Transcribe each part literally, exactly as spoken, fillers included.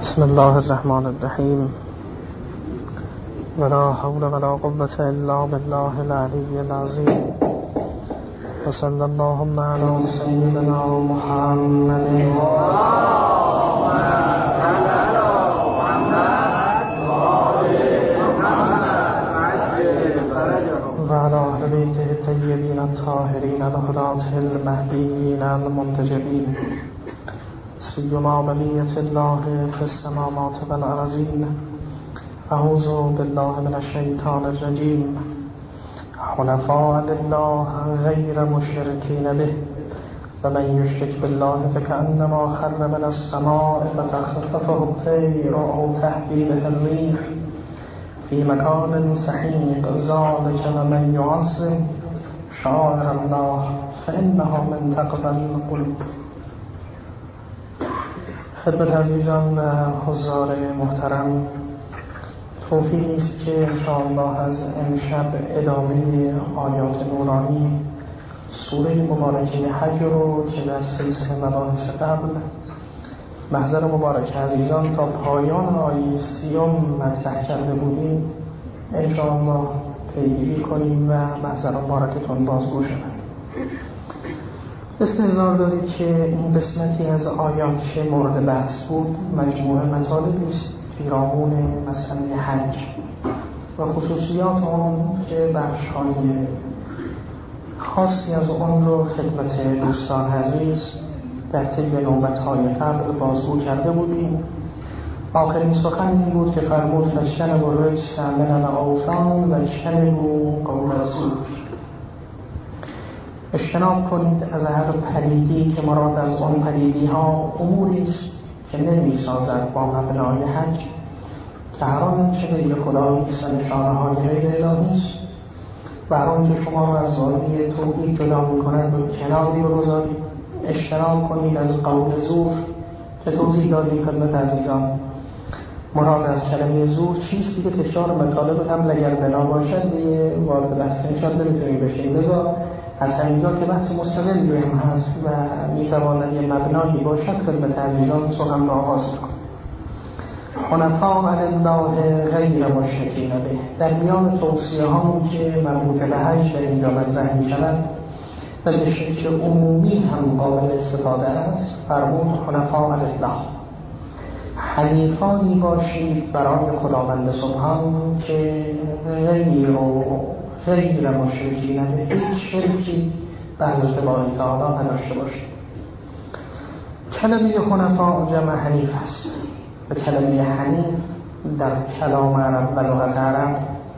بسم الله الرحمن الرحیم ولا حول ولا قوة الا بالله العلی العظیم و صلی اللهم علی سیدنا محمد و علی اهل بیته الطیبین الطاهرین الهداة المهدیین المنتجبین سیما بقیة الله في السماوات والأرضین. اعوذ بالله من الشیطان الرجیم. حنفاء لله غیر مشرکین به و من یشرک بالله فکأنما خر من السماء فتخطفه الطیر او تهوی به الریح فی مکان سحیق. ذلک ومن یعظم شعائر الله فإنها من تقوی القلوب. خدمت عزیزان و حضار محترم، توفیقی است که انشاءالله از امشب ادامه آیات نورانی سوره مبارکه حج رو که در سلسله مباحث قبل محضر مبارک عزیزان تا پایان آیه سیوم مطرح کرده بودیم انشاءالله پیگیری کنیم و محضر مبارکتون بازگو شود. استحضار دارید که این قسمتی از آیات که مورد بحث بود مجموعه مطالبی است پیرامون مسئله حج و خصوصیات آن که بخش‌های خاصی از آن رو خدمت دوستان عزیز در طی نوبت‌های قبل بازگو کرده بودیم. آخرین سخن این بود که فرمود فاجتنبوا الرجس من الاوثان واجتنبوا قول الزور. اجتناب کنید از هر پلیدی که مراد از آن پلیدی ها اموری است که نمی سازد با مبنای حج، که هر آنچه غیر خدایی است و نشانه های غیر الهی است و هر آنچه شما را از ظاهری توحید جدا می کند به کناری بگذارید. اجتناب کنید از قول زور که توضیح دادیم خدمت عزیزان. مراد از کلمه زور چیستی که تکرار مطالب هم اگر بنا باشد دیگه وارد بحث انشاءالله نمیتونیم بشیم. لذا از همینجا که بحث مستقلی هم هست و میتواند یه مبنایی باشد خدمت عزیزان سخن را آغاز کنم. حنفاء لله غیر مشرکین به. در میان توصیه هایی که مربوط به حج در اینجا مطرح می شود و به شکل عمومی هم قابل استفاده است فرمود حنفاء لله، حنیفانی باشید برای خداوند سبحان که غیر و غیر مشرکین به هیچ شرکی به حضرت باری تعالی نداشته باشید. کلمه حنفاء جمع حنیف است. به کلمه حنیف در کلام عرب و لغت عرب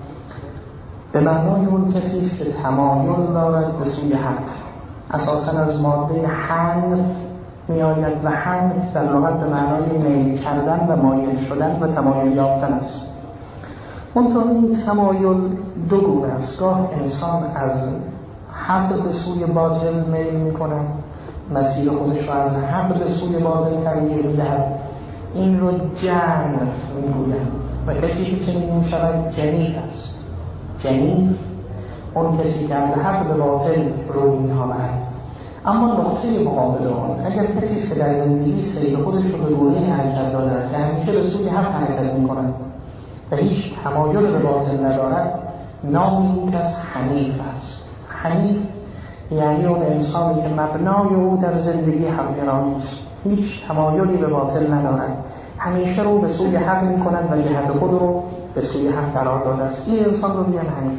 به معنای اون کسی است که تمایل دارد به سوی حق. اساساً از ماده حنف می آید و حنف در لغت به معنای میل کردن و مایل شدن و تمایل یافتن است. منتها این تمایل دو گونه است. گاه انسان از حق به سوی باطل میل می کند، مسیر خودش را از حق به سوی باطل تغییر می دهد. این رو جنف می گوید و کسی که چنین می شود جنیف است. جنیف اون کسی که از حق به باطل رو می نهاد. اما نقطه مقابل آن اگر کسی که در زندگی سیر خودش رو به گونه حرکت داده است همیشه به سوی حق حرکت می کند و هیچ تمایل به باطل ندارد، نام این کس حنیف است. حنیف یعنی اون انسانی که مبنای او در زندگی حق‌گرایی است، هیچ تمایلی به باطل ندارد، همیشه رو به سوی حق می کند و جهت خود رو به سوی حق قرار داده است. این انسان رو میگن حنیف.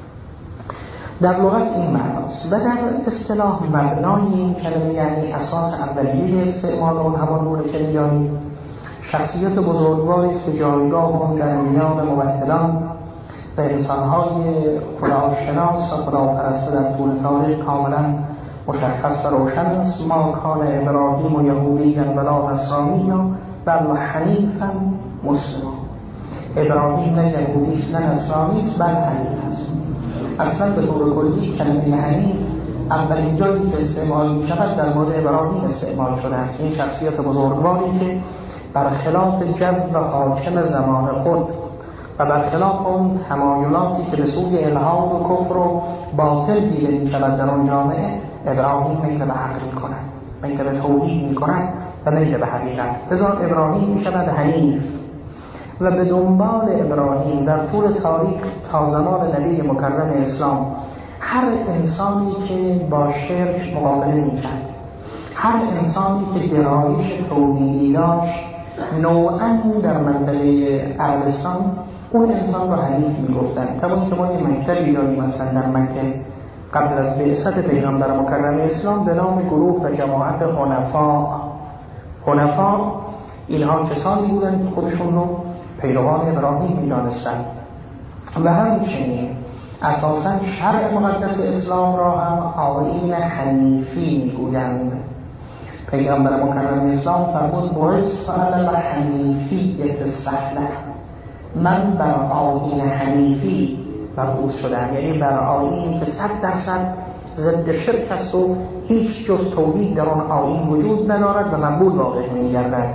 در لغت این معناست و در اصطلاح مبنای این کلمه یعنی اساس اولیه استعمال اون همان نور که می‌دانیم شخصیت بزرگواری است که جایگاه اون در میان موحدان و انسان‌های خداشناس و خداپرست در طول تاریخ کاملا مشخص و روشن است. ما کان ابراهیم و یهودیًا ولا نصرانیًا بل حنیفاً مسلما. ابراهیم نه یهودی است نه نصرانی است بل حنیف است. اصلا به طور کلی کلمه حنیف اولین جایی که استعمال می شود در مورد ابراهیم استعمال شده است. این شخصیت بزرگواری که برخلاف جو و حاکم زمان خود و برخلاف اون تمایلاتی که به سوی الحاد و کفر و باطل دیده می شود در آن جامعه، ابراهیم میل به حق می کند، میل به توحید می کند و میل به حقیقت. لذا ابراهیم می شود حنیف و به دنبال ابراهیم در طول تاریخ تا زمان نبی مکرم اسلام هر انسانی که با شرک مقابله می کرد، هر انسانی که گرایش توحیدی داشت نوعاً در منطقه عربستان، اون انسان رو حنیف می گفتن. طبعا که ما یه مکتبی داریم مثلا در مکه قبل از بعثت پیغمبر مکرم اسلام به نام گروه و جماعت حنفا. حنفا اینها کسانی بودن که خودشون رو پیروان ابراهیم می دانستن و همچنین اساساً شرع مقدس اسلام را هم آیین حنیفی می گویند. پیغمبر مکرم اسلام فرمود بعثت انا الحنیفیة السهلة، من بر آیین حنیفی مبعوث شدم، یعنی بر آیینی که صد درصد ضد شرک است و هیچ جز توحید در آن آیین وجود ندارد و مقبول واقع می‌گردد.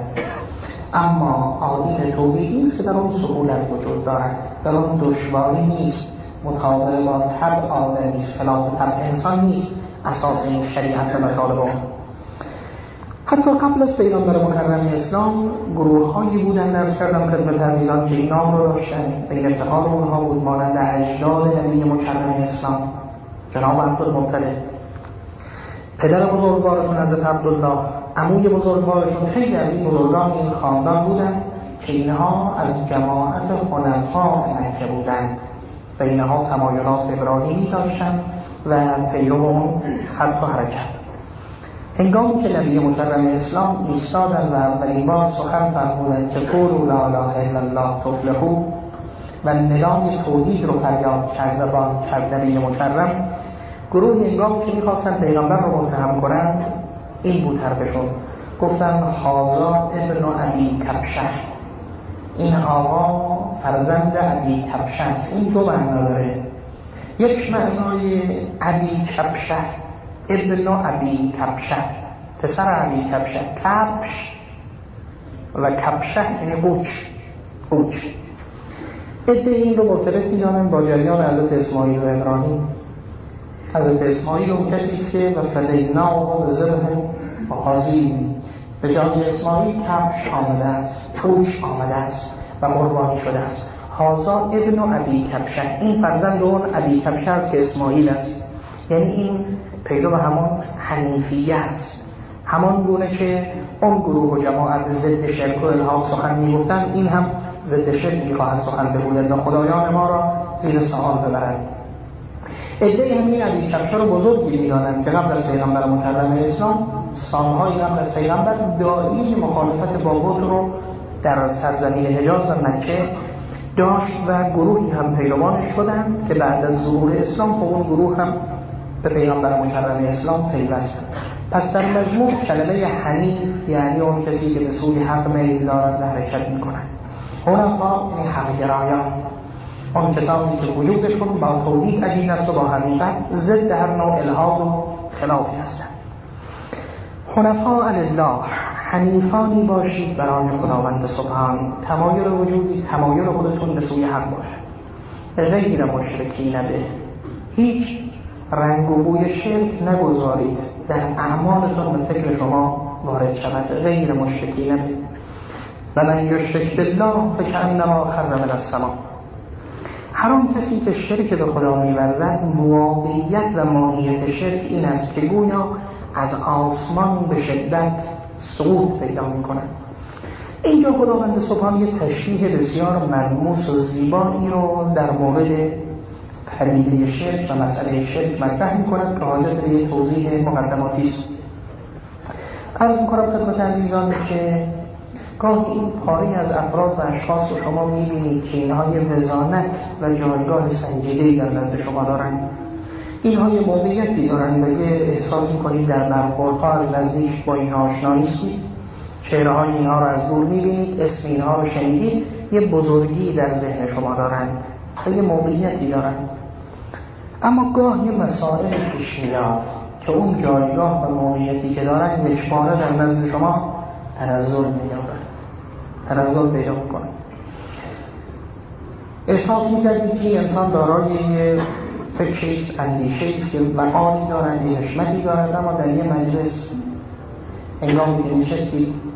اما آیین توحیدی است که در آن سهولت وجود دارد، در آن دشواری نیست، مطابق با طبع آدمی است، خلاف طبع انسان نیست. اساس این شریعت و مطالب آن حتی قبل از پیغمبر مکرم اسلام گروه هایی بودن در سردم خدمت عزیزان که این نام رو داشتن، به افتخار اونها بود، مانند اجداد نبی مکرم اسلام جناب عبدالمطلب، پدر بزرگوارشون حضرت عبدالله، عموی بزرگوارشون، خیلی از این بزرگان این خاندان بودن که اینها از جماعت حنفا مکه بودن و اینها تمایلات ابراهیمی داشتن و پیرو اون خط و حرکت. هنگامی که نبی مکرم اسلام ایستادن و اولین بار سخن فرمودند که قولوا لا اله الا الله تفلحوا و ندای توحید رو فریاد کرد و بان کرد نبی مکرم، گروه هنگامی که میخواستن پیغمبر رو متهم کنند این بود حرفشون، گفتن هذا ابن ابی کبشه، این آقا فرزند ابی کبشه است. این دو معنا داره، یک معنای ابی کبشه ابن ابی کبشه، پسر ابی کبشه، کبش و کبشه یعنی قوچ. قوچ عده این رو مرتبط می‌دانند با جریان حضرت اسماعیل و ابراهیم. حضرت اسماعیل اون کسی است که و فدیناه و ذبح عظیم، به جای اسماعیل کبش آمده است، قوچ آمده است و قربانی شده است. هذا ابن ابی کبشه، این فرزند اون ابی کبشه است که اسماعیل است. یعنی این پیرو همان حنیفیه است، همان گونه که اون گروه و جماعت ضد شرک و الحاد سخن میگفتن، این هم ضد شرک میخواهد سخن بگوید و خدایان ما را زیر سوال ببرند. عده همین ابی کبشه رو بزرگی میدانند که قبل از پیغمبر مکرم اسلام، سالهای قبل از پیغمبر، داعی مخالفت با بت رو در سرزمین حجاز و مکه داشت و گروهی هم پیروانش شدند که بعد از ظهور اسلام خب اون گروه هم به پیغمبر مکرم اسلام پیوستند. پس در مجموع کلمه حنیف یعنی اون کسی که به سوی حق میل دارد و حرکت میکنند. حنفا یعنی حق‌گرایان، اون کسانی که وجودشون با توحید عقیده است و با حقیقت ضد هر نوع الحاد و خلافی هستند. حنفاء لله، حنیفانی باشید برای خداوند سبحان، تمایل وجودی، تمایل خودتون به سوی حق باشد، غیر مشرکین به، هیچ رنگ و بوی شرک نگذارید در اعمالتون و فکر شما وارد شود، غیر مشرکین به. و من یشرک بالله فکأنما خر من السماء، هر آن کسی که شرک به خدا می‌ورزد، واقعیت و ماهیت شرک این است که گویا از آسمان به شدت سقوط پیدا می‌کند. اینجا خداوند سبحان یک تشریح بسیار ملموس و زیبایی رو در مورد پدیده شرک و مسئله شرک مطرح می‌کند که حاجت به یک توضیح مقدماتی است. عرض می‌کنم خدمت عزیزان که گاهی این پاره از افراد و اشخاص رو شما می‌بینید که اینها یه وزانت و جایگاه سنجیده‌ای در نزد شما دارند، اینها یه موقعیتی دارند و یه احساس می‌کنید در برخوردها از نزدیک با اینها آشنا نیستید، چهره‌های اینها رو از دور می‌بینید، اسم اینها رو شنیدید، یه بزرگی در ذهن شما دارند، یه موقعیتی دارند. اما گاه یه مسائل پیش میاد که اون جایگاه و موقعیتی که دارن یکباره در نزد شما تنزل می‌یابد، تنزل پیدا می‌کنه. احساس می‌کردید که انسان دارای یه فکریست، اندیشه‌ایست که مقامی دارند، یه حشمتی دارند، اما در یه مجلس هنگامی که نشستید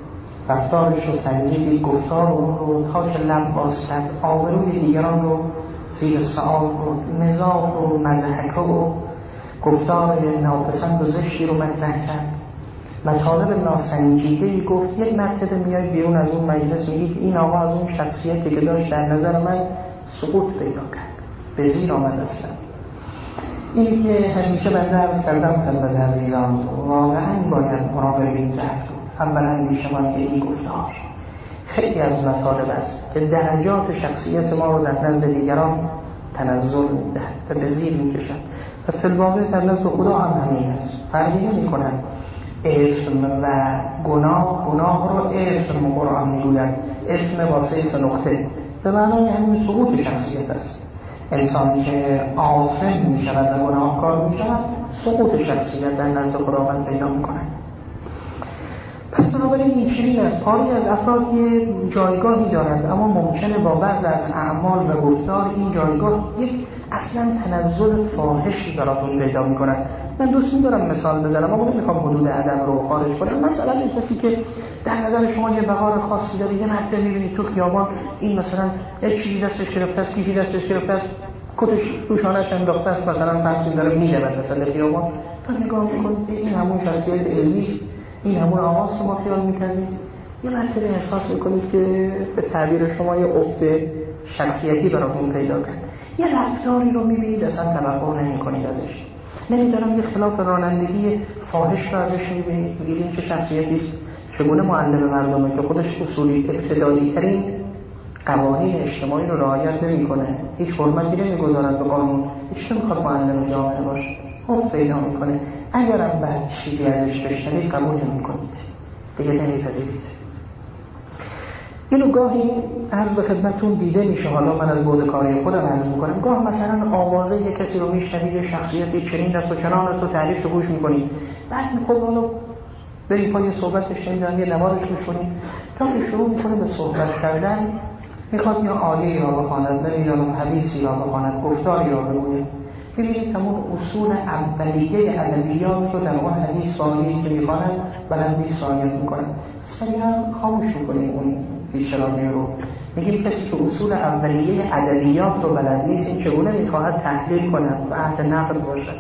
رفتارش رو سنجید، گفتار اون رو تا که لب باز کرد، آبروی دیگران رو زیر سؤال رو، مزاح و مضحکه و گفتار ناپسند و زشتی رو مطرح کرد. مطالب ناسنجیده‌ای گفت. یک مرتبه میای بیرون از اون مجلس میگید این آقا از اون شخصیتی که داشت در نظر من سقوط پیدا کرد، به زیر آمد. اصلا اینی که همیشه بنده عرض کردم خدمت عزیزان، واقعا باید مراقب این جهت بود. اولا اندیشمان که این گفتار خیلی از مطالب است که درجات شخصیت ما رو در نزد دیگران تنزل میدهد و به زیر میکشد و فی الواقع در نزد خدا هم همین است. فرقی نمی‌کند اسم و گناه. گناه رو اسم قرآن میگوید، اسم واسه سه نقطه، به معنای همین سقوط شخصیت است. انسانی که آثم میشود و گناهکار میشود سقوط شخصیت در نزد خداوند پیدا میکند. پس بنابراین این چنین است. پاری از افراد یه جایگاهی دارند، اما ممکنه با بعض از اعمال و گفتار این جایگاه یک اصلا تنزل فاحشی براتون پیدا میکنن. من دوست می‌دارم مثال بزنم اما نمیخوام حدود ادب رو خارج کنم. مثلا این کسی که در نظر شما یه بهار خاصی داره، یه مرتبه می‌بینید تو خیابان این مثلا یه چیزی دستش گرفته است، کیفی دستش گرفته است، کتش روشانش انداخته است، مثلا فرض داره می‌دود مثلا خیابان، تو نگاه می‌کنید این همون شخصیت علمی است، این همون آواز شما خیال می‌کنید. یه مرتبه احساس می‌کنید که به تعبیر شما یه افت شخصیتی براتون پیدا کرد. یه رفتاری رو می‌بینید اصلا توقع نمی‌کنید ازش. نمیدارم یه خلاف رانندگی فاحش رو ازش می‌بینید، می‌گید این چه شخصیتی است، چگونه معلم مردمه که خودش اصولی ابتدایی ترین قوانین اجتماعی رو رعایت نمی‌کنه، هیچ حرمتی نمی‌گذارد به قانون، هیچ نمی‌خواد معلم جامعه باشه، خوب پیدا می‌کنه. اگرم بعد چیزی ازش بشنوید قبول نمی‌کنید، دیگه نمی‌پذیرید. اینو گاهی عرض به خدمتون دیده میشه. حالا من از بعد کاری خودم عرض میکنم، گاه مثلا آوازه یک کسی رو میشنوید، یه شخصیتی چنین است و چنان است و تعریف رو گوش میکنید، بعد خب حالا بریم پای صحبتش نمیدونم یه نوارش گوش کنید، تا که شروع میکنه به صحبت کردن میخواد یا آیه را بخواند، نمیدونم حدیثی را بخواند، گفتاری را بگوید، ببینید همون اصول اولیه ادبیات رو در اون حدیث سالیه که میخواند بلندی سایت میکنن، سریعا خاموش میکنیم اون بیشترانی رو. میگیم کسی که اصول اولیه ادبیات رو بلد نیست، این چگونه میخواهد تحلیل کند و اهل نقد باشد.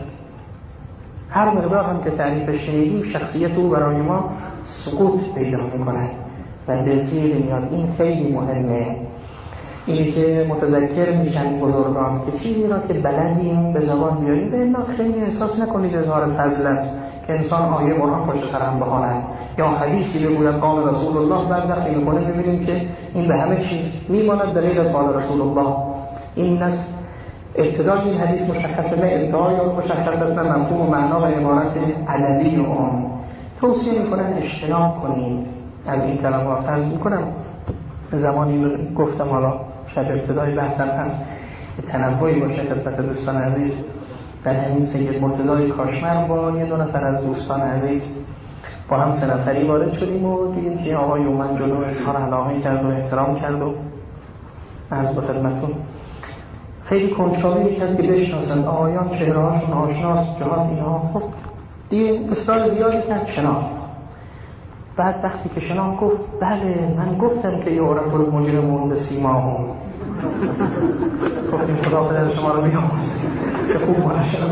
هر مقدار هم که تعریفش شنیدیم شخصیت او برای ما سقوط پیدا میکند و به زیر میاد. این خیلی مهمه، اینی که متذکر میشن بزرگان که چیزی را که بلدیم به زبان بیاریم. به اینا خیلی احساس نکنید اظهار فضل است که انسان آیه قرآن پشت سر هم بخواند یا حدیثی بگوید قال رسول الله، بعد وقتی میکنه میبینیم که این به همه چیز میماند دلیل از قال رسول الله. این است ابتدای این حدیث مشخصه، نه انتهای اون مشخص است، نه مفهوم و معنا و عبارت علوی اون. توصیه میکنن اجتناب کنید از این کلمات. عرض میکنم زمانی گفتم حالا شب ابتدای بحثم هست تنوعی باشه خدمت دوستان عزیز. در همین سید مرتضی کاشمر با یه دو نفر از دوستان عزیز با هم سه نفری وارد شدیم و دیدیم که آقای اومد جلو اظهار علاقه کرد و احترام کرد و عرض به خدمتتون خیلی کنجکاوی کرد که بشناسن آقایان چهرهاشون آشناست، جهات اینها. خب دیگه اصرار زیادی کرد شناخت. بعد وقتی که شناخت گفت بله من گفتم که یعرف المجرمون بسیماهم. گفتیم خدا پدر شما رو بیامرزه که خوب منشنه.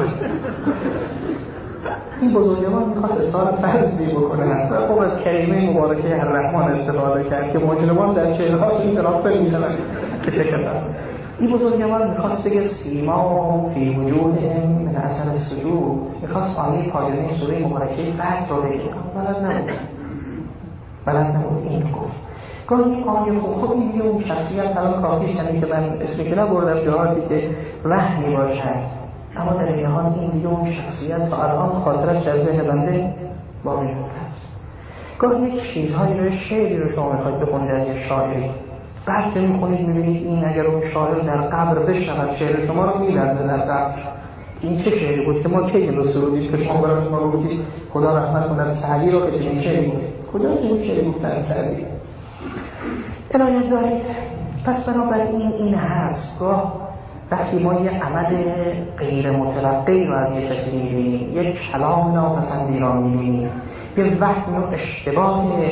این بزرگوار میخواست اظهار فضلی بکنه و خب از کریمه مبارکه الرحمن استفاده کرد که مجرمان در چهرهاشون اینطراف میشنن که چه کسان. این بزرگوار میخواست بگه سیما فی وجودهم من اثر السجود، میخواست آیه پایانی سوره مبارکه فتح رو بگه، بلد نبود بلد نبود این گفت. گاهی آیه خوب خب این دیگه اون شخصیت الان کافیست، یعنی که من اسمی که نبردم جهاتی که وحی باشد، اما در این حال این دیگه اون شخصیت تا الان خاطرش در ذهن بنده باقی مونده است. گاهی یک چیزهایی رو شعری رو شما میخواید بخونید از یک شاعری، بعد که میخونید میبینید این اگر اون شاعر در قبر بشنود شعر شما رو میلرزه در قبر. این چه شعری بود که ما کی رو سرودید که شما برای ما گفتید خدا رحمت کند سعدی رو که چنین شعری بود؟ کجا چنین شعری گفتن سعدی؟ عنایت دارید. پس بنابراین این هست گاه وقتی ما یه عمل غیر متوقعی رو از یک کسی می‌بینیم، یک کلام ناپسندی رو می‌بینیم، یه وهم و اشتباه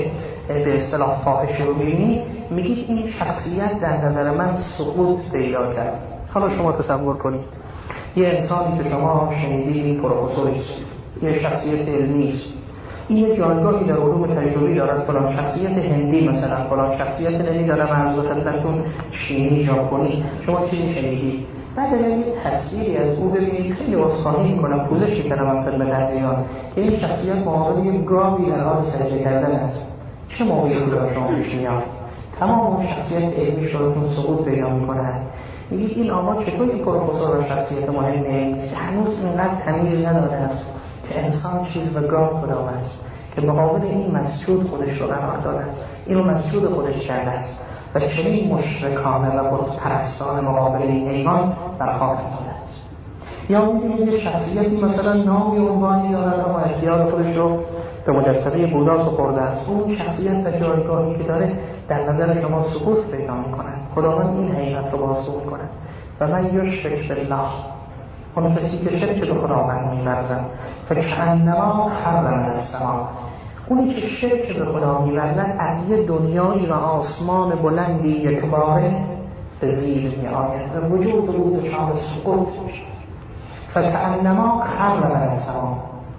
به اصطلاح فاحشه رو می‌بینید، میگید این شخصیت در نظر من سقوط پیدا کرد. حالا شما تصور کنید یه انسانی که شما شنیدید پروفسوریست، یه شخصیت علمی است، این جایگاهی در علوم تجربی دارد، فلان شخصیت هندی مثلا، فلان شخصیت نمیدارم از خدمتتون چینی، ژاپنی، شما چیزی شنیدید، بعد یه تصویری از او ببینید، خیلی عذرخواهی میکنم پوزش میکنم خدمت عزیزان که این شخصیت مقابل یک گاوی در حال سجده کردن است، چه موقعی که در شما پیش میاد؟ تمام اون شخصیت علمی شدتون سقوط پیدا میکنن. میگید این آقا چطور این پروفسور و شخصیت مهمه هنوز اینقدر تمیز نداره است که انسان چیز و گاو خدا است که مقابل این مسجود خودش رو قرار داده است، اینو مسجود خودش کرده است و چنین مشرکانه و بت پرستان مقابل این حیوان برخواست افتاده است. یا می‌بینید یه شخصیتی مثلا نامی عنوانی دارد و اختیار خودش رو به مجسمه بودا سپرده است، اون شخصیت و جایگاهی که داره در نظر شما سقوط پیدا می‌کند. خداوند این حقیقت رو بازگو می‌کند و من یشرک بالله، اون کسی که شرک به خداوند می‌ورزد فکأنما خر من السما، اونی که شرک به خدا می‌ورزد از یه دنیایی و آسمان بلندی یکباره به زیر می‌آید و وجود او دچار سقوط میشه. فکأنما خر من السما،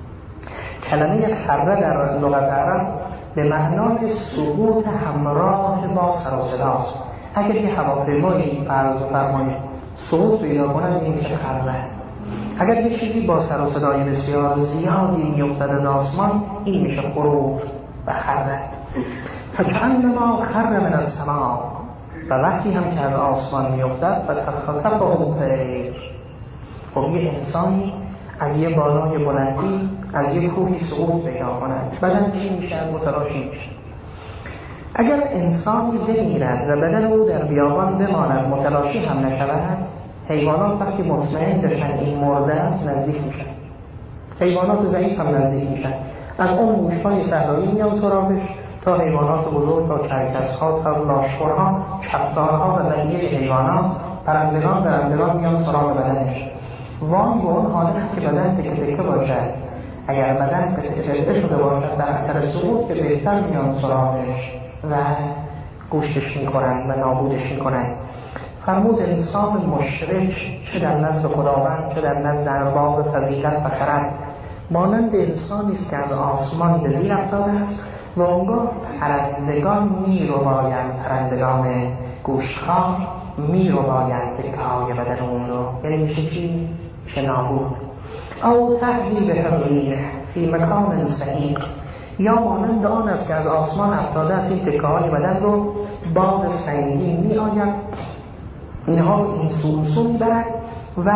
کلمه خره در لغت عرب به معنای سقوط همراه با سر و صداست. اگر یه هواپیمایی فرض فرمایید سقوط پیدا کنه این میشه خره. اگر یه چیزی با سر و صدای بسیار زیادی میافتد از آسمان این میشه خروج و خره. فکأنما خر من السما، و وقتی هم که از آسمان میافتد فتخطفه الطیر، خب یه انسانی از یه بالای بلندی از یه کوهی سقوط پیدا کنند، بدن چی میشه؟ متلاشی میشه. اگر انسانی بمیرد و بدن او در بیابان بماند متلاشی هم نشود، حیوانات وقتی مطمئن بشن این مرده است نزدیک میشن، حیوانات ضعیف هم نزدیک میشن، از اون موشهای صحرایی میان سراغش تا حیوانات بزرگ، تا کرکس‌ها، تا لاشخورها، کفتارها و بقیه حیوانات، پرندگان درندگان میان سراغ بدنش. وای به اون حالت که بدن تکه تکه باشد، اگر بدن قطعه شده باشد در اثر سقوط که بهتر میان سراغش و گوشتش میکنن و نابودش میکنن. فرمود انسان مشرک چه در نزد خداوند چه در نزد ارباب فضیلت و خرد مانند انسانی است که از آسمان به زیر افتاده است و آنگاه پرندگان می‌ربایند، پرندگان گوشتخوار می‌ربایند تکه‌های بدن اون رو، یعنی میشه چی؟ میشه نابود. او تهوی به الریح فی مکان سحیق، یا مانند آن است که از آسمان افتاده است این تکه‌های بدن رو باد سنگین می‌آید، اینها رو این سو می‌برد و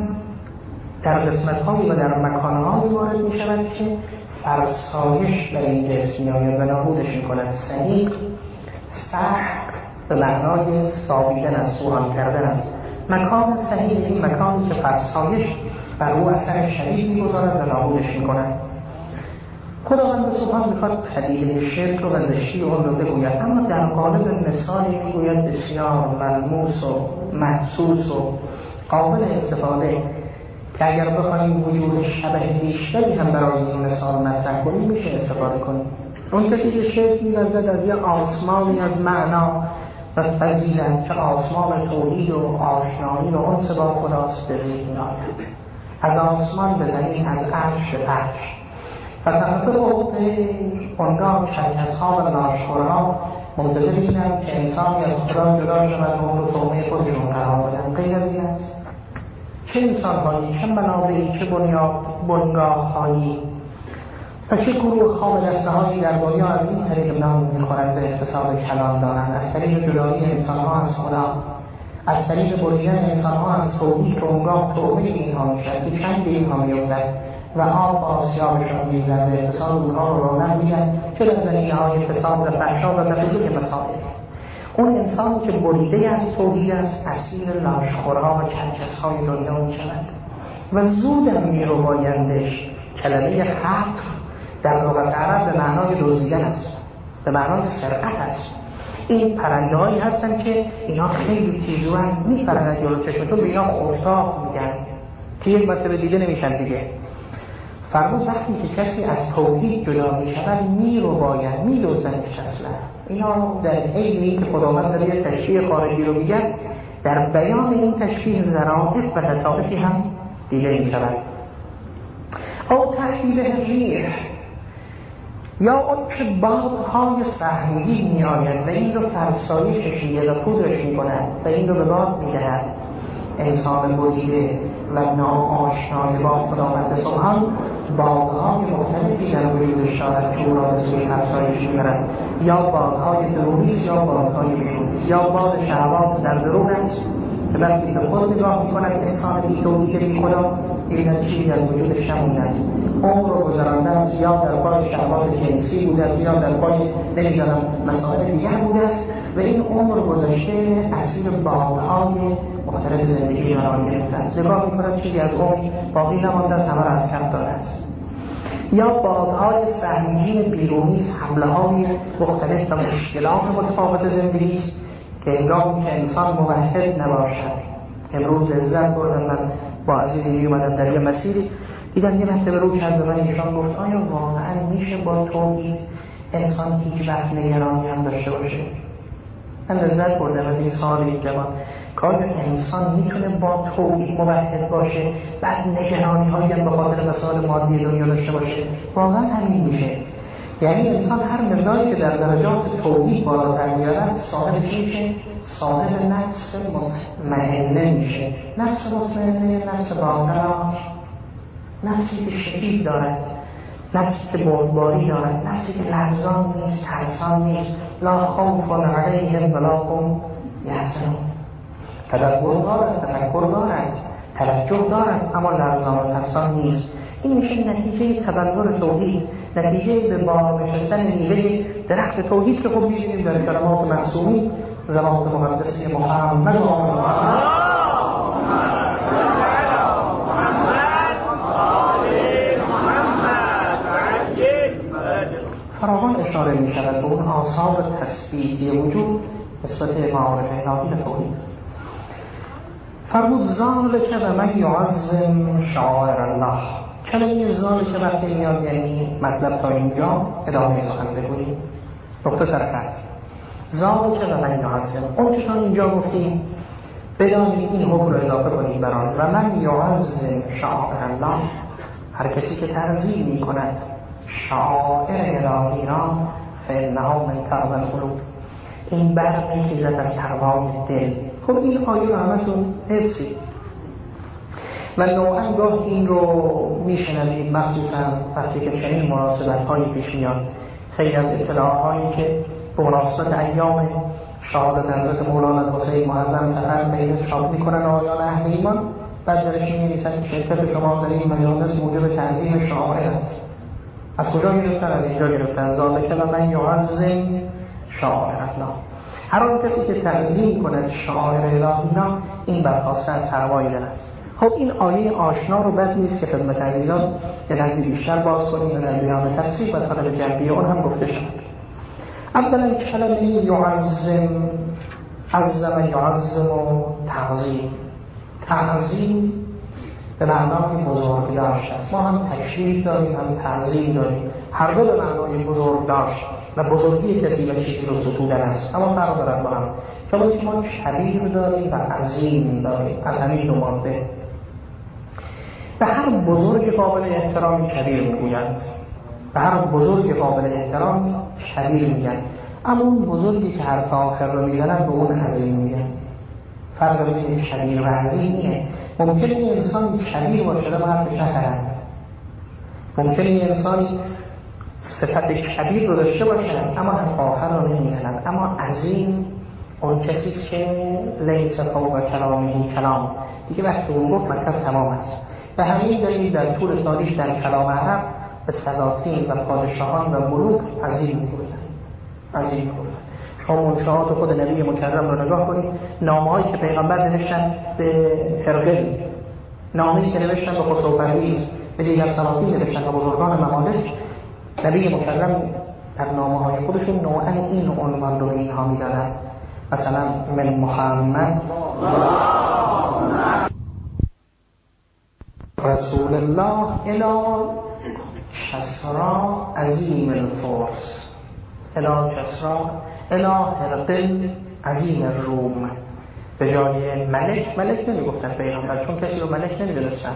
در قسمت‌هایی و در مکان‌هایی وارد می‌شود که فرسایش در این جسم می‌آید و نابودش می‌کند. سحیق سحق به معنای سابیدن از سوهان کردن است. مکان سحیق این مکانی که فرسایش بر او اثر شدید می‌گذارد و نابودش می‌کند. خداوند سبحان می‌خواد پدیده شرک رو و زشتی اون رو بگوید، اما در قالب مثالی می‌گوید بسیار ملموس و محسوس و قابل استفاده که اگر بخوایم وجود شبه بیشتری هم برای این مثال مطرح کنیم میشه استفاده کنیم. اون کسی که شرک می‌ورزد از یه آسمانی از معنا و فضیلت، چه آسمان توحید و آشنایی و انس با خداست به زیر می‌آید، از آسمان به زمین، از عرش به فرش. فتحت خودی اونگاه شرکس‌ها و لاشخورها منتظر اینند که انسانی از خدا جدا شود و اون رو تومه خودشون قرار بدن. غیر از این است چه انسان‌هایی، چه منابعی، چه بنگاه‌هایی و چه گروه‌ها و دسته‌هایی در دنیا از این طریق نام می‌خورند به اقتصاد کلام دارند، از طریق جدایی انسان‌ها از خدا، از طریق بریدن انسان‌ها از توحید که اونگاه تومه اینها می‌شود که چند به اینها می‌افتد و آب آسیابشان می‌زد به اقتصاد اونها رو رونق می‌دن، چه در زمینه‌های فساد و فحشا و بقیه مسائل. اون انسانی که بریده از توحید است اسیر لاشخورها و کرکس‌های دنیا می‌شود و زودم می‌ربایندش. کلمه خطف در لغت عرب به معنای دزدیدن است، به معنای سرقت است. این پرنده‌هایی هستن که اینا خیلی تیزوان، می‌پرند جلو چشمتون، به اینا خورتاق میگن که یک مرتبه دیده نمیشن دیگه. فرمود وقتی که کسی از توحید جدا می شود می رو باید می دوزنش اصلا. اینا در عین این که خداوند داره یه تشبیه خارجی رو میگن، در بیان این تشبیه ظرافت و لطائفی هم دیده می شود. او تحویل ریح، یا اون که بادهای سهمگین می آید و این رو فرسایشش میده و پودرش می کند و این رو به باد می دهد. انسان بریده و ناآشنای با خداوند سبحان بادهای مختلفی در وجودش دارد که او را به سوی فرسایش میبرد، یا بادهای درونی است یا بادهای بیرونی است، یا باد شهوات در درون است که وقتی به خود نگاه میکند انسان بی توحید بی خدا این چیزی از وجودش نمونده است، عمر رو گذرانده است، یا در پای شهوات جنسی بوده است یا در پای نمیدانم مسائل دیگر بوده است و این عمر گذشته اسیر بادهای مختلف زندگی قرار گرفته است. نگاه می‌کند چیزی از عمر باقی نمانده است، همه را از کف داده است. یا بادهای سهمگین بیرونی است، حمله‌های مختلف و مشکلات متفاوت زندگی است که هنگامی که انسان موحد نباشد. امروز لذت بردم، من با عزیزی می‌اومدم در یه مسیری دیدم یه مرتبه رو کرد به من ایشان گفت آیا واقعا میشه با توحید انسان هیچ وقت نگرانی هم داشته باشه؟ من لذت بردم از این سوال این جوان. کار انسان میتونه با توحید موحد باشه بعد نگرانی هایی هم به خاطر مسائل مادی دنیا داشته باشه؟ واقعا همین میشه. یعنی انسان هر مقداری که در درجات توحید بالاتر میرود صاحب چی میشه؟ صاحب نفس مطمئنه میشه. نفس مطمئنه، نفس باقرار، نفسی که شکیب دارد، نفسی که بردباری دارد، نفسی که لرزان نیست، ترسان نیست. لا خوف علیهم ولا هم یحزنون. تدبر دارد، تفکر دارد، توجه دارد، اما لرزان و ترسان نیست. این میشه نتیجه تبلور توحید، نتیجه به بار نشستن میوه درخت توحید که خب می‌بینیم در کلمات معصومی زبان مقدسی محمد و محمد فراوان اشاره می شود به اون آثار تثبیتی وجود نسبت معارف الهی و توحید. فرمود ذالک و من یعظم شعائر الله. کلمه ذالک وقتی میاد یعنی مطلب تا اینجا، ادامه سخن بگوییم. مختصر کرد ذالک و من یعظم، اون که تا اینجا گفتیم بدانید این حکم رو اضافه کنید بر آن. و من یعظم شعائر الله، هر کسی که تعظیم می کند شعائر الهی را فإنها من تقوی القلوب، این برمی‌خیزد از تقوای دل. خب این آیه رو همتون حفظید و نوعا گاه این رو میشنوید، مخصوصا وقتی که چنین مناسبت‌هایی پیش میاد. خیلی از اطلاعاتی که به مناسبت ایام شهادت حضرت مولانا حسین معظم سفر بین چاپ میکنن آیان اهل ایمان، بعد درش می‌نویسن که شرکت شما در این مجالس موجب تعظیم شعائر است. از کجا گرفتن؟ از اینجا گرفتن. ذالک و من یعظم شعائر الله، هر آن کسی که تعظیم کند شعائر الهی را این برخواسته از تقوای دل است. خب این آیه آشنا رو بد نیست که خدمت عزیزان یه نظری بیشتر باز کنیم و در بیان تفسیر و طلب جنبی اون هم گفته شد. اولا کلمه یعظم، عظم یعظم و تعظیم. تعظیم به معنای بزرگداشت است. ما هم تشریف داریم هم تعظیم داریم، هر دو به معنای بزرگداشت و بزرگی کسی و چیزی رو ستودن است، اما فرق دارد با هم. کما که ما کبیر داریم و عظیم داریم، از همین دو ماده. به هر بزرگ قابل احترامی کبیر میگویند، به هر بزرگ قابل احترامی کبیر میگن، اما اون بزرگی که حرف آخر رو میزنن به اون عظیم میگن. فرق بین کبیر و عظیم اینه. ممکنه این انسان کبیر باشه و حرفش نخرند، ممکنه این انسان صفت کبیر رو داشته باشه اما حرف آخر رو نمیزنند. اما عظیم اون کسیست که لیس فوق کلامه کلام، دیگه وقتی اون گفت مطلب تمام است. به همین دلیل در طول تاریخ در کلام عرب به سلاطین و پادشاهان و ملوک عظیم میگویند، عظیم میگویند. شما منشآت خود نبی مکرم رو نگاه کنید، نامه‌هایی که پیغمبر نوشتن به هرقل، نامه‌ای که نوشتن به خسرو پرویز، به دیگر سلاطین نوشتن به بزرگان ممالک، نبی مکرم در نامه‌های خودشون نوعاً این عنوان رو به اینها می‌دادن. مثلا من محمد رسول الله الی کسرا عظیم الفرس، اله کسرا اله هرقل عظیم روم. به جای ملک، ملک نمیگفتن پیغمبر، چون کسی رو ملک نمیدونستن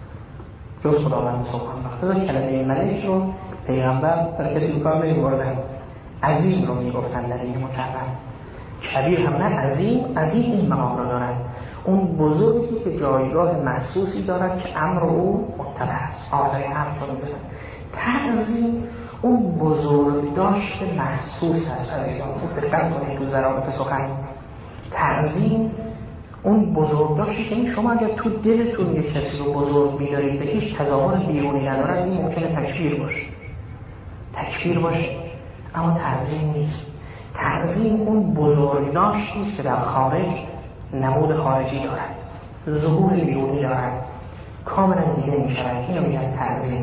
جز خداوند سبحانه. بذار کلمه ملک رو پیغمبر برای کسی کار نمیبردن، عظیم رو میگفتن نبی مکرم. کبیر هم نه، عظیم. عظیم این مقام رو دارن، اون بزرگی که جایگاه محسوسی دارد که امر او متبع است. آخری حرف رو میزنن. تعظیم اون بزرگ داشت محسوس هست. عزیزان خوب دقت کنید تو ضرابط سخن. تعظیم اون بزرگ داشتی که شما اگر تو دلتون یک کسی رو بزرگ می‌دارید به هیچ تظاهر بیرونی ندارد، این ممکنه تکبیر باشه، تکبیر باشه، اما تعظیم نیست. تعظیم اون بزرگ داشتی که در خارج نمود خارجی دارد، ظهور بیرونی دارد، کاملا دیده می‌شود. اینو میگن تعظیم.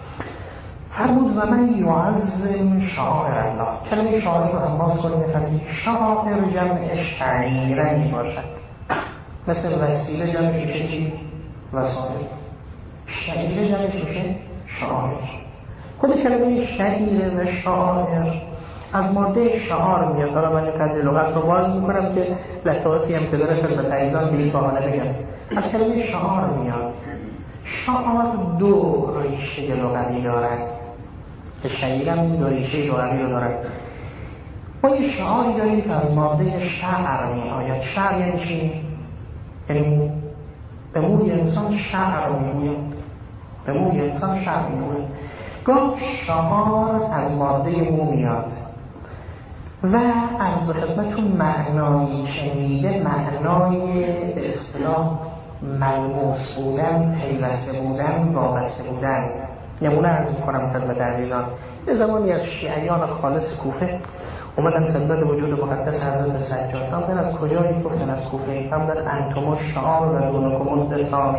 فرمود و من یعظم شعائر الله. کلمه شعائر رو هم باز کنیم بفهمید. شعائر جمع شعیره می باشد، مثل وسیله جمعش میشه چی؟ وسایل. شعیره جمعش میشه شعائر. خود کلمه شعیره و شعائر از ماده شعار میاد. حالا من یک قدر لغت رو باز میکنم که لطافی هم که داره خدمت عزیزان بلیت باحاله بگم. از کلمه شعار میاد. شعار دو ریشه لغوی دارد که شعیره هم دو ریشه لغوی رو دارد. ما یه شعاری داریم که از ماده شعر می آید. شعر یعنی چی؟ یعنی به موی انسان شعر میگوید، به موی انسان شعر میگوید. گاه شعار از ماده مو میاد و از خدمتون معنایی شنیده، معنای به اصطلاح ملموس بودن، پیوسته بودن، وابسته بودن. نمونه عرض می‌کنم خدمت عزیزان. یه زمانی از شیعیان خالص کوفه اومدن خدمت وجود مقدس حضرت سجاد. هم از کجایی گفتن؟ از کوفه. هم در انتم الشعار و دونکم الدثار.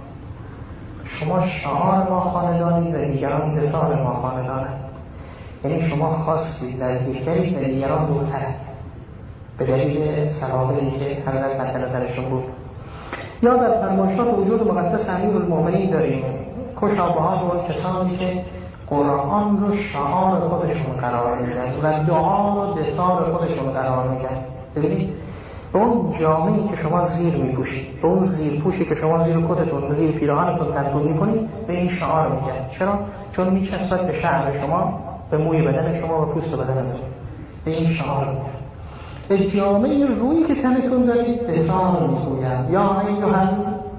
شما شعار ما خاندانی و دیگران دثار ما خاندانند. یعنی شما خاصی نزدیکترید و دیگران دورترند به دلیل سوابقی که حضرت مد نظرشون بود. یا در فرمایشات وجود مقدس امیرالمومنین داریم کشابه‌ها و کسانی که قرآن رو شعار خودشون قرار میدن و دعا رو دثار خودشون قرار میدن. ببینید به اون جامعی که شما زیر میپوشید، به اون زیر پوشی که شما زیر کتتون، زیر پیراهنتون تنتون میکنید، به این شعار میگن. چرا؟ چون میچسبد به شعر شما، به موی بدن شما و پوست بدنتون. به این شعار میگن. به جامعه رویی که تنتون دارید دثار میگوین. یا ایها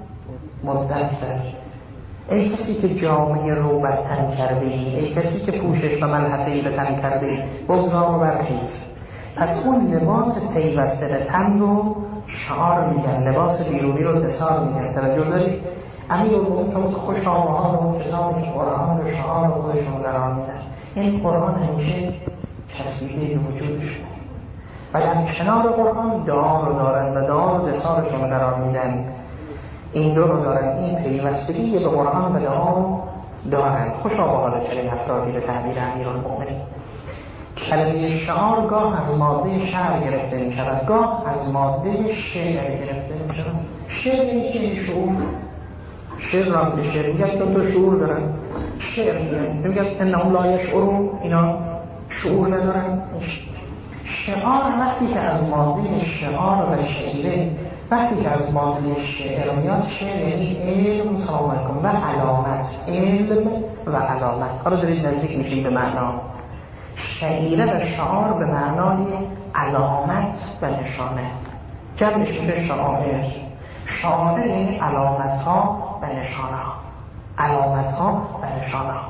مدثر، ای کسی که جامعه رو بر تن کرده ای، ای کسی که پوشش و ملحفه ای به تن کرده ای، بگذار و برخیز. پس اون لباس پیوسته به تن رو شعار میگن، لباس بیرونی رو دثار میگن. توجه دارید؟ امیرالمومنین که خوشامدها و کسانی که قرآن رو شعار خودشون قرار میدن. این قرآن همیشه چسبیده به وجودشون و در کنار قرآن دعا رو دارن و دعا رو دثارشون قرار میدن. این دو رو دارن، این پیوستگی به قرآن و دعا رو دارن. خوشا به حال چنین افرادی به تعبیر امیرالمومنین. کلمه شعار گاه از ماده شعر گرفته می شود، گاه از ماده شعر گرفته می شود. شعر این چیزی شعور، شعر را که شعر میگن چون تو شعور دارن. شعر میگن میگن انهم لا یشعرون، اینا شعور ندارن. شعار وقتی که از ماده شعار و شعیره، وقتی که از ماده شعر میاد، شعر یعنی علم سلام و علامت، علم و علامت. حالا دارید نزدیک میشیم به معنا. شعیره و شعار به معنای علامت و نشانه، جمعش میشه شعائر. شعائر یعنی علامت ها و نشانه ها، علامت ها و نشانه ها.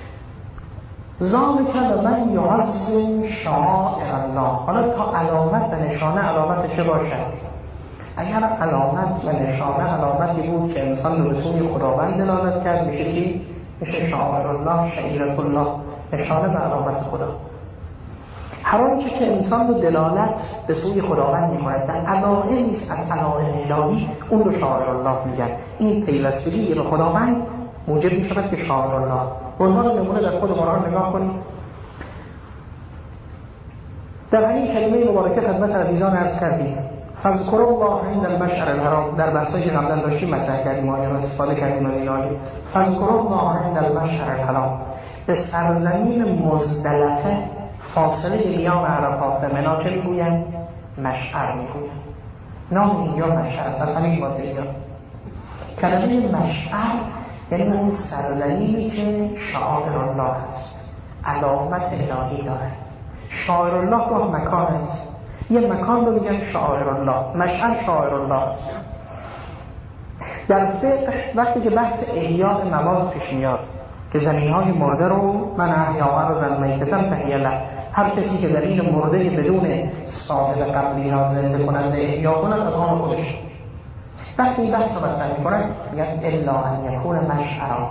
ذالک و من یعظم شعائر الله. حالا تا علامت و نشانه علامت چه باشد؟ اگر علامت و نشانه علامتی بود که انسان به سوی خداوند دلالت کرد، میشه چی؟ میشه شعائر الله، شعیرة الله، نشانه و علامت خدا. هر آنچه که انسان رو دلالت به سوی خداوند می‌کند در علائم نیست از علائم الهی، اون رو شعائر الله میگن. این پیوستگی به خداوند موجب می‌شود که شعائر الله. به عنوان نمونه در خود قرآن نگاه کنید. در همین کلمه مبارکه خدمت عزیزان عرض کردیم فذکروا الله عند المشعر الحرام. در بحثایی که قبلا داشتیم مطرح کردیم، ما استفاده کردیم از این آیه. فذکروا الله عند المشعر الحرام. به سرزمین مزدلفه فاصله میان عرفات و منی چه میگویند؟ مشعر میگویند. نام اینجا مشعر است، اصلا این باده اینجا کلمه مشعر یعنی اون سرزمینی که شعائر الله است، علامت الهی داره. شعائر الله گاه مکان است، یه مکان رو میگن شعائر الله، مشعر شعائر الله است. در فقه وقتی که بحث احیاء مواد پیش میاد که زمین‌های مرده رو من احیاء رو زن میتتم تحیه له، هر کسی که زمین مرده بدون صاحب قبلی را زنده کنند احیا کنند از آن خودش. وقتی این بحث رو مطرح می‌کنند میگن الا ان یکون مشعرا،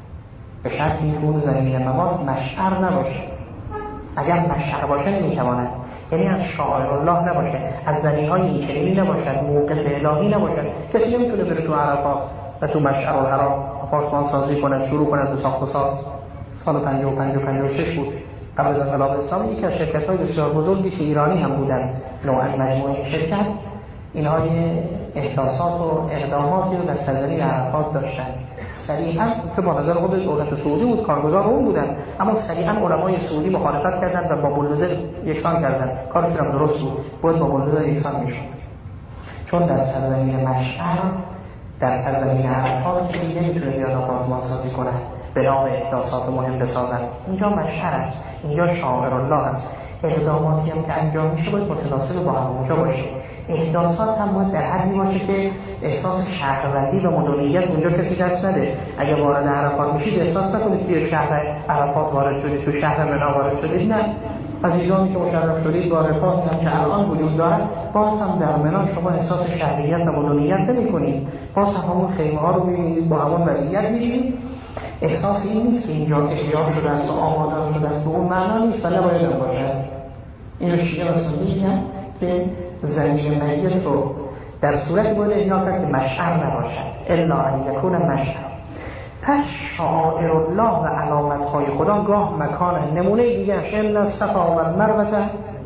به شرطی که اون زمین مواد مشعر نباشه. اگر مشعر باشه نمیتواند، یعنی از شاعر الله نباشه، از زمین‌های این چنینی نباشد، موقف الهی نباشد. کسی نمیتونه بره تو عرفات و تو مشعر الحرام آپارتمان سازی کنه، شروع کنه به ساخت و ساز. سال پنجاه و پنج و پنجاه و شش بود قبل از انقلاب اسلامی، یکی از شرکت‌های بسیار بزرگی که ایرانی هم بودن، نوعاً مجموعه شرکت، اینها احداثات و اقداماتی رو در سرزمین عرفات داشتن. سریعاً که با نظر خود دولت سعودی بود کارگزار اون بودن، اما سریعاً علمای سعودی مخالفت کردند و با بولدوزر یکسان کردند. کارشون هم درست بود، باید با بولدوزر یکسان میشد. چون در سرزمین مشعر، در سرزمین عرفات کسی نمیتونه بیاد آپارتمان سازی کنه به نام احداثات مهم بسازن. اینجا مشعر است، اینجا شاعر الله است. اقداماتی هم که انجام میشه باید متناسب با همونجا باشه. احداثات هم باید در حدی باشه که احساس شهروندی و مدنیت اونجا کسی دست نده. اگه وارد عرفات میشید احساس نکنید که شهر عرفات وارد شدید، تو شهر منی وارد شدید. نه، عزیزانی که مشرف شدید با عرفات هم که الان وجود دارد، باز هم در منی شما احساس شهریت و مدنیت نمی‌کنید. باز هم همون خیمه ها رو می‌بینید، با همون وضعیت می‌بینید. احساس این نیست که اینجا احیا شده است و آماده شده است، به اون معنا نیست و نباید هم باشد. اینو شیعه و سنی میگن که زمین میت رو در صورت باید احیا کرد که مشعر نباشد، الا ان یکون مشعر. پس شعائر الله و علامت‌های خدا گاه مکان نمونه دیگه اش ان الصفا و المروه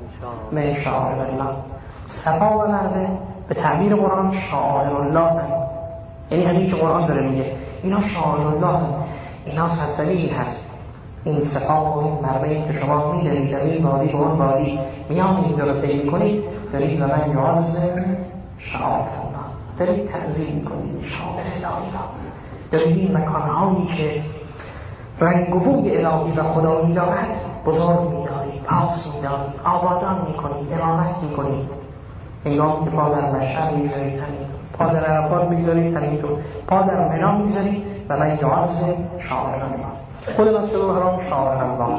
من شعائر الله. صفا و مروه به تعبیر قرآن شعائر الله هم. یعنی همین که قرآن داره میگه اینا شعائر الله هم، اینا سرزمینی هست. این صفا و این مروه‌ای که شما می‌دارید در این وادی و اون وادی میان این رو طی می‌کنید، دارید و من یعظم شعائر الله، دارید تعظیم می‌کنید شعائر الهی را، دارید این مکان‌هایی که رنگ و بوی الهی و خدایی دارد بزرگ می‌دارید، پاس می‌دارید، آبادان می‌کنید، اقامت می‌کنید. هنگامی که پا در مشعر می‌ذارید همینطور، پا در عرفات می‌ذارید همینطور، پا در منی می‌ذارید و من یعظم شعائر الله. خود مسجد الحرام شعائر الله،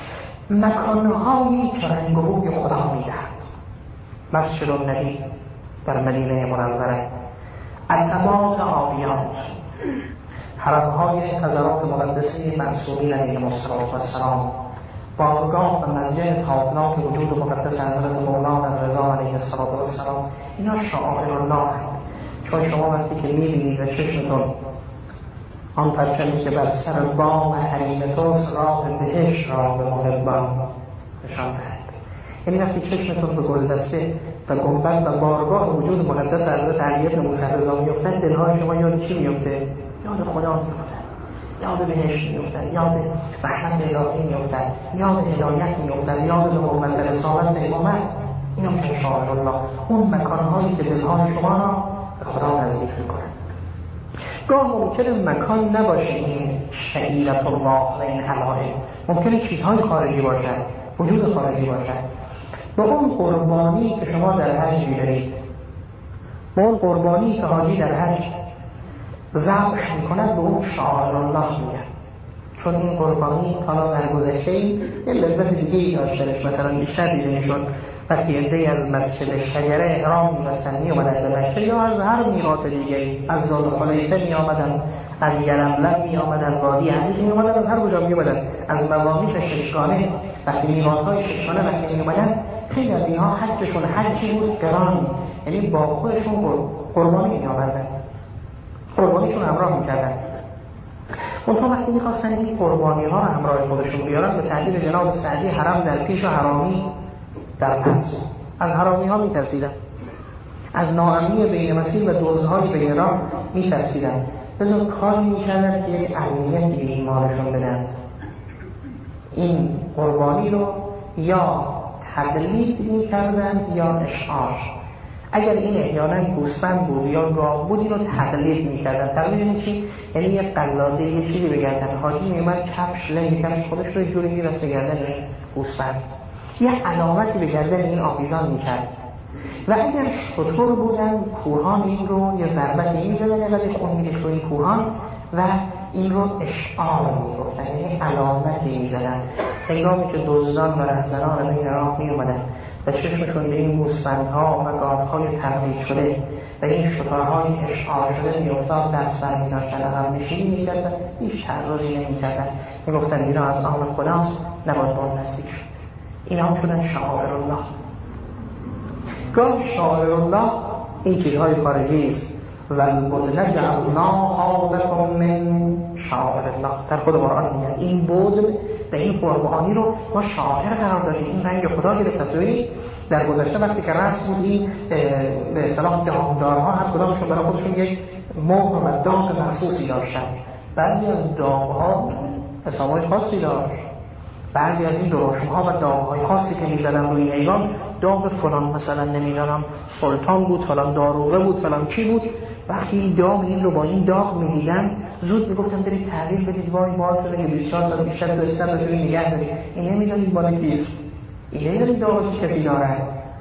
مکان‌هایی که رنگ و بوی خدا می‌دهد. مسجد النبی در مدینه منوره، عتبات آبیات، حرم‌های حضرات مقدسه معصومین علیهم السلام، بارگاه و مسجد تابناک وجود مقدس حضرت مولانا رضا علیه السلام، اینا شعائر الله هستند. چون شما وقتی که می‌بینید و چشمتون آن پرچمی که بر سر بام حریم توست راه بهشت را به محبان نشان دهد، یعنی وقتی چشمتون به گلدسته و گنبد و بارگاه وجود مقدس حضرت علی بن موسی رضا میفتد، دلهای شما یاد چی میفته؟ یاد خدا میفتد، یاد بهشت میفتد، یاد رحمت الهی میفتد، یاد هدایت میفتد، یاد نبوت و رسالت امامت. اینا میشه شعائر الله، اون مکانهایی که دلهای شما را به خدا نزدیک میکنند. گاه ممکنه مکان نباشه این شعیرت الله و این علائم، ممکنه چیزهای خارجی باشد، وجود خارجی باشد. با اون قربانی که شما در حج می‌برید، با اون قربانی که حاجی در حج ذبح می‌کند، به اون شعائر الله میگن. چون این قربانی حالا در گذشته یه لذت دیگه‌ای داشتش. مثلا بیشتر دیده می‌شد وقتی عده‌ای از مسجد شجره احرام می‌بستن می‌آمدن به مکه، یا از هر میقات دیگری، از ذوالحلیفه می‌آمدن، از یلملم می‌آمدن، وادی حدیث می‌آمدن، از هر کجا می‌آمدن، از مواقیت ششگانه وقتی میقات‌های ششگانه وقتی می‌آمدن، خیلی از اینها حجشون حجی بود قران، یعنی با خودشون قربانی می‌آوردن، قربانیشون همراه می‌کردن. اونها وقتی می‌خواستن این قربانی‌ها رو همراه خودشون بیارن، به تعبیر جناب سعدی حرم در پیش و حرامی در پس، از حرامی ها می ترسیدن، از ناامنی بین مسیح و دزدهای بین راه می ترسیدن، لذا کاری می کردن که یک امنیتی به ایمانشون بدن. این قربانی رو یا تقلید می‌کردند یا اشعار. اگر این احیانا گوسفند بود یا گاو بود این رو تقلید می‌کردن. تقلید یعنی چی؟ یعنی یک قلاده یه چیزی به گردن حاجی میومد کفش لنگ کفش خودش رو جوری می‌رسه گردن گوسفند، یه علامتی به گردن این آویزان می‌کرد. و اگر شتر بودن کوهان این رو یه ضربتی می‌زدن ولی خون می‌ریخت روی کوهان و این رو اشعار می‌گفتن، یعنی علامتی می‌زدن. هنگامی که دزدان و رهزنان بین راه می‌اومدن و چشمشون به این گوسفندها و گاوهای تقلید شده و این شترهای اشعار شده می‌افتاد، دست برمی‌داشتن عقب نشینی می‌کردن، هیچ تعرضی نمی‌کردن، می‌گفتن اینا از آن خداست، نباید به اون نزدیک شد. اینا شدن شعائر الله. گاه شعائر الله این چیزهای خارجی است. والبدن جعلناها لكم من شعائر الله. در خود قرآن میگه این بدن و این قربانی رو ما شاعر قرار دادیم، این رنگ خدا گرفته. تصویری در گذشته وقتی که رسم بودی به اصطلاح دهاندارها هر کدامشون برای خودشون یک مهر و داغ مخصوصی داشتن. بعضی از داغ‌ها اسمای خاصی داشت، بعضی از این درشم‌ها و داغ‌های خاصی که می‌زدن روی حیوان، داغ فلان مثلا نمیدونم سلطان بود، فلان داروغه بود، فلان چی بود. وقتی این داغ این رو با این داغ می‌دیدن زود میگفتن برید تحویل بدید، وای مالتون که بیست و چهار سال بیشتر تو استر رو نگه دارید، این نمیدونید بالا کیست، این نمیدونید داغ چه کسی داره.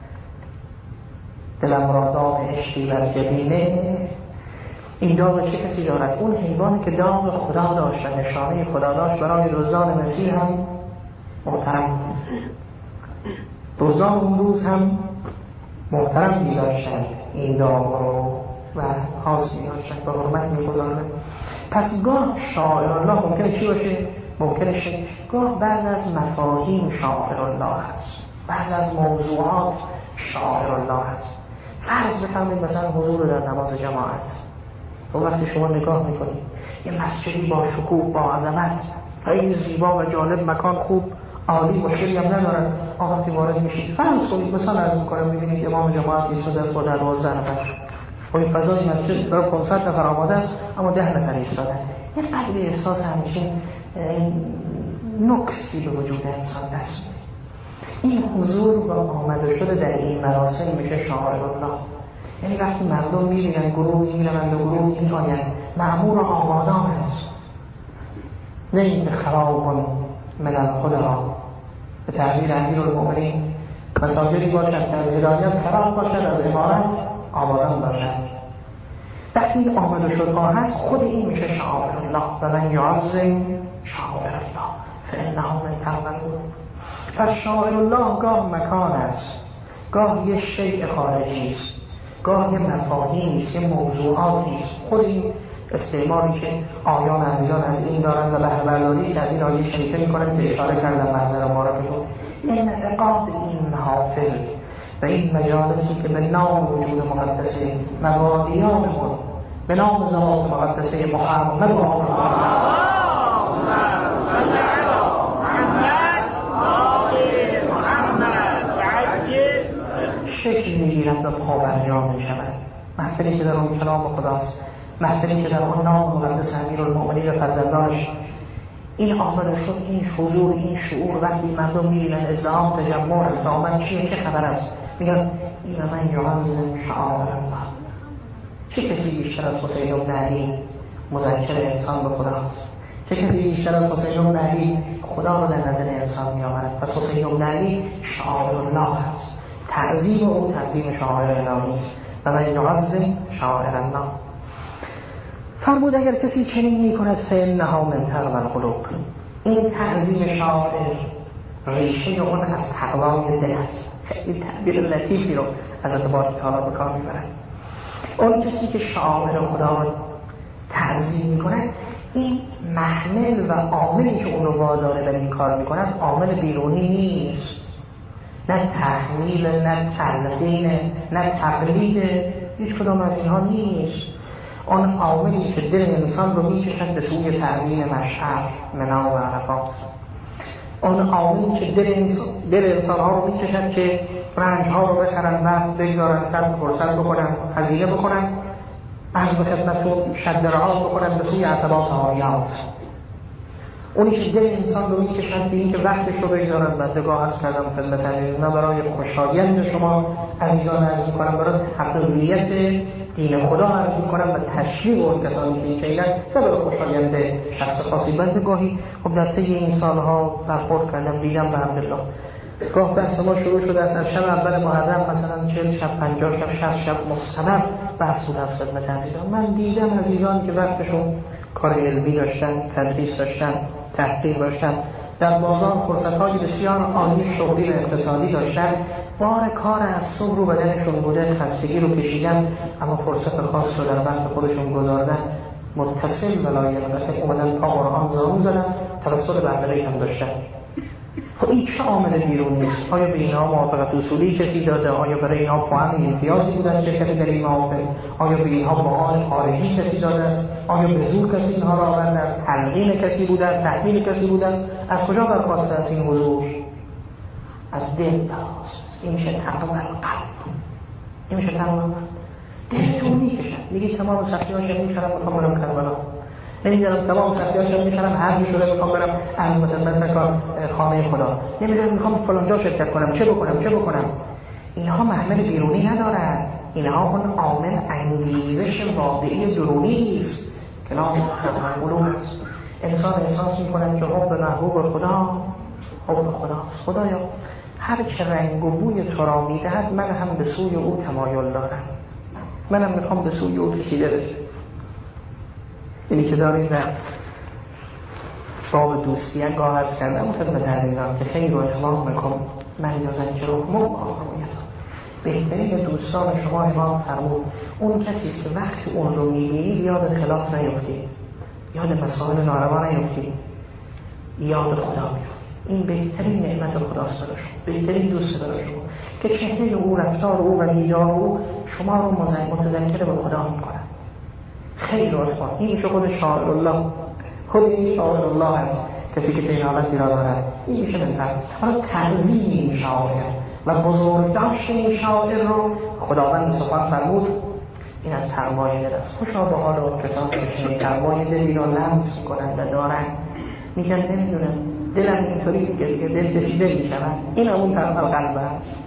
دلم را داغ عشقی بر جبینه، این داغ چه کسی دارد؟ اون حیوانی که داغ خدا داشت و نشانه خدا داشت برای دزدان مسیح هم محترم بود. دزدان اون روز هم محترم می‌داشتن این داغ رو و خاص می‌داشتن، به حرمت می‌گذاردن. پس گاه شاعر الله ممکنه چی باشه؟ ممکنه شه گاه بعض از مفاهیم شاعر الله هست، بعض از موضوعات شاعر الله هست. فرض بفرمایید مثلا حضور در نماز جماعت، اون وقتی شما نگاه میکنید یه مسجدی با شکوه با عظمت خیلی زیبا و جالب، مکان خوب عالی، مشکلی هم ندارن، آقا وارد میشید، فرض کنید مثلا عرض میکنم میبینید امام جماعت ایستاده است با دوازده نفر، و این فضای مسجد برای پانصد نفر آماده است اما ده نفر ایستادن. یه قدری احساس همچین نقصی به وجود انسان دست میده. این حضور و آمده شده در این مراسم میشه شاعر الله. یعنی وقتی مردم میبینن گروه میرن و گروه میآین، معمور و آبادان است، نه این خراب من الخدا. به تعبیر امیرالمؤمنین مساجدی باشد که از هدایت خراب باشد، از امارت آبادان باشد. وقتی این آمده شدها هست خود این میشه شاعر الله. و من یعظم شاعر الله فانه من تقوی القلوب. پس شاعر الله گاه مکان است، گاه یه شیء خارجی است، گاه یه مفاهیمی است، یه موضوعاتی است. خود این استعمالی که آیان عزیزان از این دارن و بهره‌برداری که از این آیه شریفه میکنن که اشاره کردم محضر معرفتون، این اعتقاد این حافل و این مجالسی که به نام وجود مقدسه مبادیانمون، به نام ذات مقدسه محمد و آمد شکل میگیرد و پابرجام میشود. محفلی که در اون کلام خداست، محفلی که در اون نام مقدس امیرالمؤمنین و فرزندانش این آمده شد، این حضور، این شعور. وقتی مردم میبینن ازدحام، تجمع، التهامت چیه، چه خبر است، میگن این من یعظم شعائر الله. چه کسی بیشتر از حسین بن علی مذکر انسان به خداست؟ چه کسی بیشتر از حسین بن علی خدا رو در نظر انسان میآورد؟ پس حسین بن علی شعائر الله است، تعظیم او تعظیم شعائر الهی است. و من یعظم شعائر الله. فرمود اگر کسی چنین میکند فانها من تقوی القلوب. این تعظیم شعائر ریشه اون از تقوای دل است. خیلی تعبیر لطیفی رو از اعتبار تعالی به کار میبرد. اون کسی که شعائر خدا رو تعظیم میکند، این محمل و عاملی که اون رو واداره بر این کار میکند عامل بیرونی نیست، نه تحمیل، نه تلقین، نه تقلید، هیچ کدام از اینها نیست. آن عاملی که دل انسان رو میکشد به سوی تعظیم مشعر منا و عرفات، آن عاملی که دل انسان, دل انسان ها رو میکشد که رنج ها رو بخرن، وقت بگذارن، سر فرصت بکنن، هزینه بکنن، عرض خدمتون شد رعاب بکنن به سوی عتبات آیات. اونی که دل انسان رو میکشند به این که وقتش رو بگذارن. بندگاه عرض کردم خدمت عزیزان برای خوشایند شما عزیزان عرض میکنم، برای حقیقیت دین خدا عرض میکنم و تشویق اون کسانی که این کیلن نه برای خوشایند شخص خاصی. بندگاهی خب در طی این سالها برخورد کردم دیدم به الحمدلله گاه بحث ما شروع شده است از شب اول محرم مثلا چهل شب پنجاه شب شصت شب مستمر بحث بود از خدمت عزیزان. من دیدم عزیزان که وقتشون کار علمی داشتن، تدریس داشتن، تحقیق داشتن، در بازار فرصت‌های بسیار عالی شغلی و اقتصادی داشتن، بار کار از صبح رو بدنشون بوده، خستگی رو کشیدن، اما فرصت خاص رو در وقت خودشون گذاردن، متصل ولایت اومدن پا قرآن زانو زدن، توسط برنامه‌ای هم داشتن. خب این چه عامل بیرونی است؟ آیا به اینها موافقت اصولی کسی داده؟ آیا برای اینها فهم امتیازی بودن شرکت در این موافق؟ آیا به اینها معاد خارجی کسی داده است؟ آیا به زور کسی اینها را آورده است؟ تلقین کسی بوده است؟ تحمیل کسی بوده است؟ از کجا برخواسته است این حضور؟ از دل درست. این میشه تمام قلب، این میشه تمام دلتون میکشد. میگی تمام سختی‌هاش میشرم میخوام برم کربلا، نمیدونم تمام سختی‌هاش میشرم هر شده میخوام برم از مثلا خانه خدا، نمیدونم میخوام فلان جا شرکت کنم، چه بکنم چه بکنم. اینها محمل بیرونی ندارد، اینها اون عامل انگیزش واقعی درونی است که نام قلوب است. انسان احساس میکنه که حب محبوب خدا حب خدا خدایا هر چه رنگ و بوی تو را میدهد من هم به سوی او تمایل دارم، منم میخوام به سوی او کشیده بشه. اینی که دارید در باب دوستی گاه از کردم خدمت عزیزان که خیر و اخلاق میکن من یازن که رو مباهمیت بهترین دوستان شما امام فرمود اون کسی که وقتی اون رو میبینید یاد خلاف نیفتی، یاد مسائل ناروا نیفتی، یاد خدا بیفتی. این بهترین نعمت خداست برای شما، بهترین دوست برای شما که چهره او، رفتار او و دیدار او شما رو متذکر به خدا میکنه. خیلی اخوان این میشه خود شاعر الله، خود این شاعر الله هست کسی که این حالتی را دارد. این میشه بهتر حالا تعظیم این شاعر و بزرگداشت این شاعر رو خداوند سبحان فرمود این از تقوای دل است. خوشا به حال اون کسان که تقوای دلی را لمس میکنند و دارند، میگن نمیدونم دلم اینطوری دیگه دل کشیده میشود، این همون تقوای قلب است.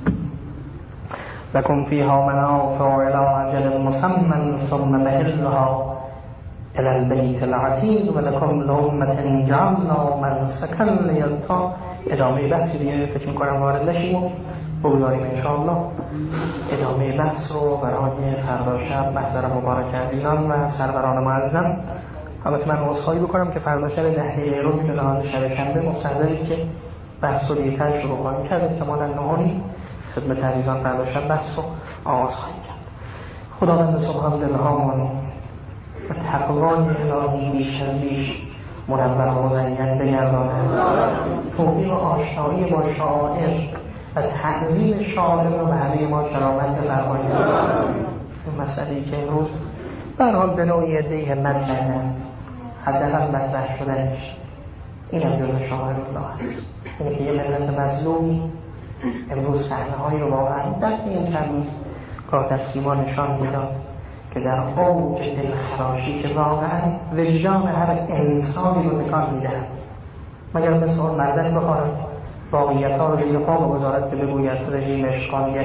لكم فيها منافع إلى أجل مسمى ثم مهلها إلى البيت العتيق ولكم لأمة جعلنا منسكا ليلقى. ادامه بحثی دیگه فکر می‌کنم وارد نشیم و بگذاریم انشاءالله. ادامه بحث رو برای فردا شب محضر مبارک عزیزان و سروران معظم. البته من عذرخواهی بکنم که فردا شب ده دقیقه رو به لحاظ شب شنبه مستحضرید که بحث رو دیرتر شروع خواهیم کرد، احتمالاً نهاری خدمت عزیزان فردا شب بحث رو آغاز خواهیم کرد. خداوند سبحان دلهامان و تقوای الهی بیش از بیش منور و مزین بگرداند، توفیق و آشنایی با شاعر و تعظیم شاعر رو به همه ما کرامت بفرمایید. این مسئله‌ای که امروز به هر حال به نوعی عده‌ای همت کردند، حداقل مطرح شدنش این هم جزو شاعر الله است. اینه که یه ملت مظلومی امروز صحنه‌هایی رو واقعا در این چند روز گاه دستیما نشان میداد که در اوج دلخراشی که واقعا وجدان هر انسانی رو نکان میدهد، مگر مثل اون مردک بخواهد واقعیت‌ها رو زیر پا بگذارد که بگوید رژیم اشغالگر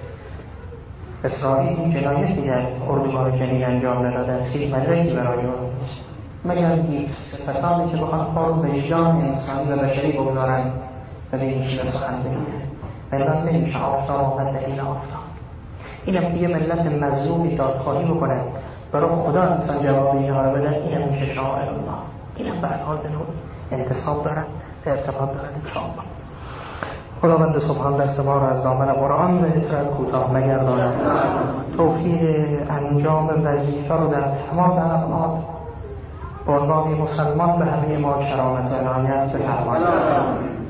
اسرائیل جنایتی در اردوگاه جنین انجام نداده است، هیچ مدرکی برای آن نیست، مگر یک صفتانی که بخواهد پا رو وجدان انسانی و بشری بگذارند و به این شیوه سخن بگوید. ملت نمیشه آفتاب آمد دلیل آفتاب. این هم دیگه ملت مظلومی دادخواهی بکنه برای خدا انسان جواب اینها رو بدن، این هم میشه شاعر الله. این هم برحال به نوع انتصاب دارن، ارتباط دارن انشاءالله. خداوند سبحان دست ما را از دامن قرآن به اطرد کوتاه نگرداند، توفیق انجام وظیفه رو در تمام ابعاد به عنوان مسلمان به همه ما کرامت و عنایت بفرماید.